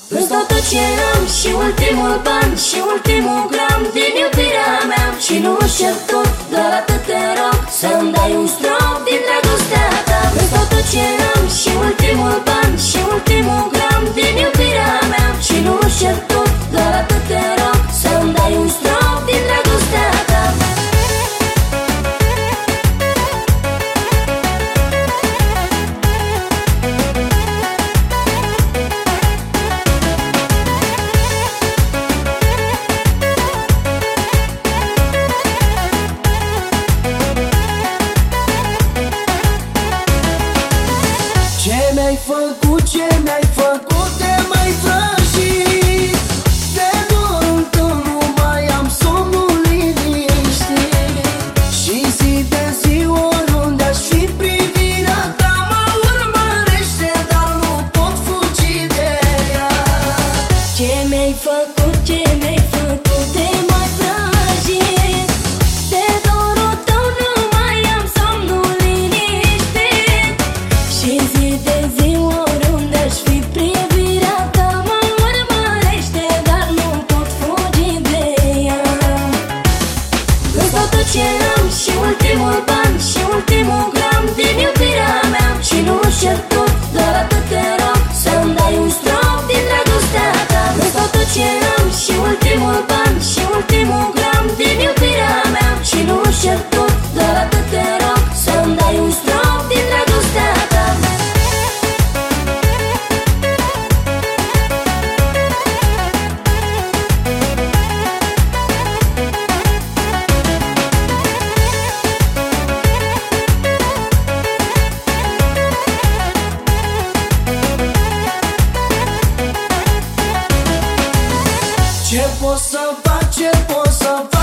Îți dau tot ce am și ultimul ban și ultimul gram din iubirea mea. Și nu îți cer tot, doar atât te rog, să-mi dai un strop din dragostea ta. Îți dau tot ce am și ultimul ban și ultimul gram din iubirea mea. Și nu îți cer tot, doar atât te rog, să-mi dai un strop din dragostea ta. Ce mi-ai făcut, ce mi-ai făcut, te-mai vrăjit. De dorul tău nu mai am somnul liniștit. Și zi de zi, oriunde aș fi, privirea ta mă urmărește, dar nu pot fugi de ea. Ce mi-ai făcut, ce mi-ai făcut, te-mai vrăjit. De dorul tău nu mai am somnul liniștit. Și zi de zi, oriunde aș fi, privirea ta mă urmărește, dar nu pot fugi de ea. Îți dau tot ce am și ultimul ban și ultimul gram din iubirea mea. Și nu îți cer tot, doar atât te rog, să-mi dai un strop din dragostea ta. Îți dau tot ce am și ultimul ban și ultimul gram din iubirea mea. Și nu îți cer tot, doar atât te rog, să-mi dai un strop din dragostea ta. Ce pot să fac, ce pot să fac?